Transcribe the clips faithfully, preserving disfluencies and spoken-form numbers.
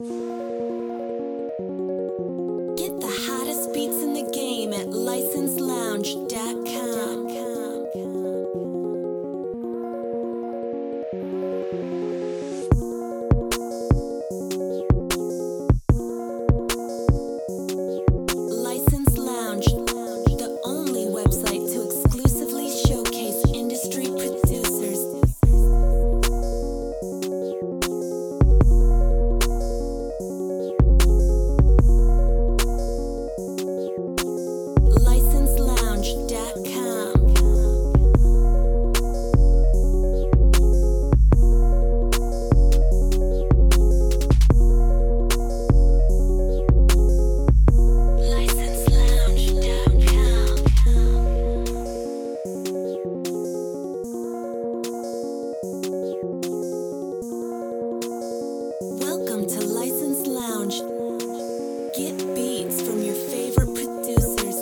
Get the hottest beats in the game at license lounge dot com. License Lounge, the only website to exclusively showcase industry producers. license lounge dot com. license lounge dot com. Welcome to License Lounge. Get beats from your favorite producers.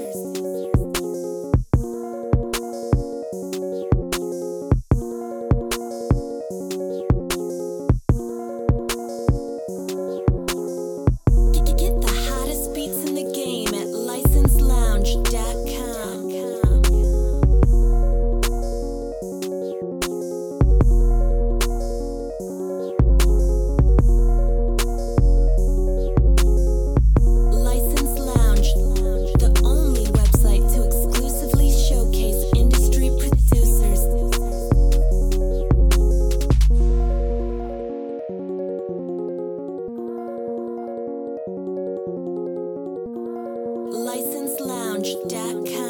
Get get the hottest beats in the game at license lounge dot com. License Lounge, the only website to exclusively showcase industry producers. license lounge dot com.